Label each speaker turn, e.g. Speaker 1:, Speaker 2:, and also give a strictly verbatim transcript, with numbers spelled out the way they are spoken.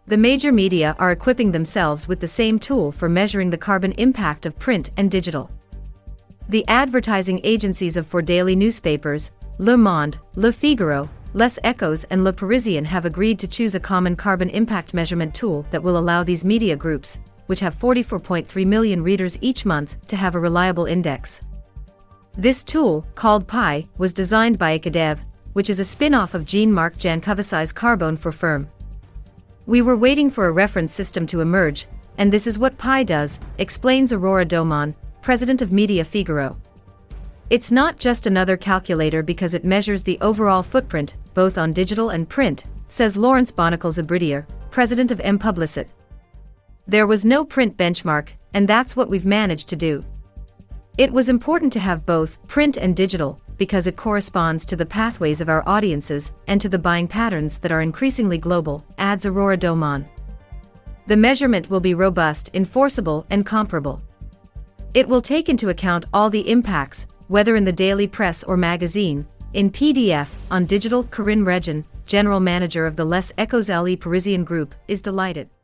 Speaker 1: The major media are equipping themselves with the same tool for measuring the carbon impact of print and digital. The advertising agencies of four daily newspapers, Le Monde, Le Figaro, Les Echos and Le Parisien, have agreed to choose a common carbon impact measurement tool that will allow these media groups, which have forty-four point three million readers each month, to have a reliable index. This tool, called Pi, was designed by Ecodev, which is a spin-off of Jean-Marc Jancovics's Carbone for Firm. We were waiting for a reference system to emerge, and this is what Pi does, explains Aurora Domon, president of Media Figaro. It's not just another calculator because it measures the overall footprint, both on digital and print, says Laurence Bonacle-Zabridier, president of M Publicit. There was no print benchmark, and that's what we've managed to do. It was important to have both print and digital, because it corresponds to the pathways of our audiences and to the buying patterns that are increasingly global, adds Aurora Domon. The measurement will be robust, enforceable, and comparable. It will take into account all the impacts, whether in the daily press or magazine, in P D F, on digital. Corinne Regin, general manager of the Les Echos Le Parisien Group, is delighted.